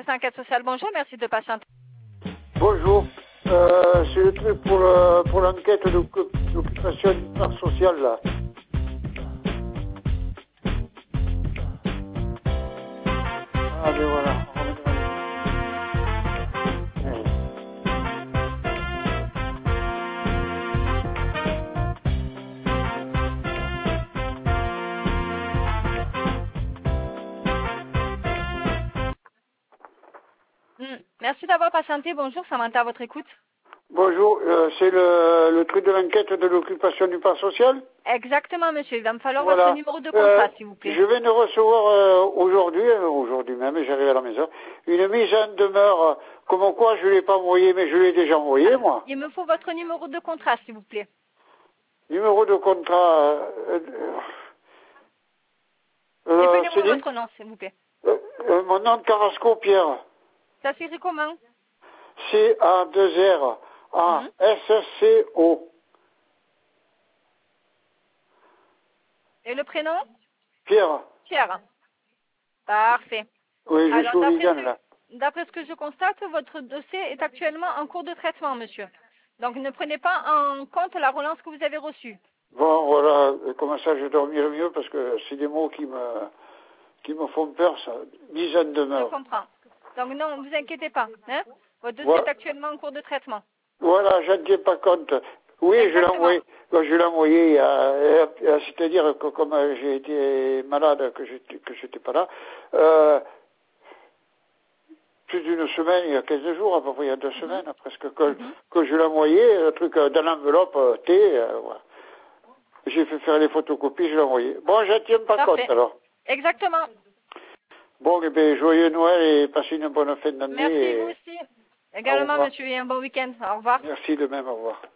Service d'enquête sociale, bonjour, merci de patienter. Bonjour, c'est le truc pour l'enquête d'occupation du parc social là. Ah ben voilà. Merci d'avoir patienté, bonjour, Samantha à votre écoute. Bonjour, c'est le truc de l'enquête de l'occupation du parc social? Exactement, monsieur, il va me falloir Voilà. votre numéro de contrat, s'il vous plaît. Je viens de recevoir aujourd'hui même, j'arrive à la maison, une mise en demeure, comme quoi je ne l'ai pas envoyé, mais je l'ai déjà envoyé, moi. Il me faut votre numéro de contrat, s'il vous plaît. Numéro de contrat... Dépendez-moi votre nom, s'il vous plaît. Mon nom de Carrasco Pierre. Ça s'écrit comment? C-A-2-R-A-S-C-O. Et le prénom? Pierre. Pierre. Parfait. Oui, je suis au Ligan, là. D'après ce que je constate, votre dossier est actuellement en cours de traitement, monsieur. Donc ne prenez pas en compte la relance que vous avez reçue. Bon, voilà, comme ça je dormirai mieux parce que c'est des mots qui me font peur, ça. Mise en demeure. Je comprends. Donc non, ne vous inquiétez pas. Hein, votre dossier est actuellement en cours de traitement. Voilà, je ne tiens pas compte. Oui, Exactement. je l'ai envoyé, c'est-à-dire que comme j'ai été malade, que j'étais pas là, plus d'une semaine, il y a 15 jours, à peu près il y a 2 semaines, presque, que je l'ai envoyé, le truc dans l'enveloppe voilà. J'ai fait faire les photocopies, je l'ai envoyé. Bon, je ne tiens pas compte alors. Exactement. Bon, eh bien, joyeux Noël et passez une bonne fin d'année. Merci, vous aussi. Également, monsieur, et un bon week-end. Au revoir. Merci de même, au revoir.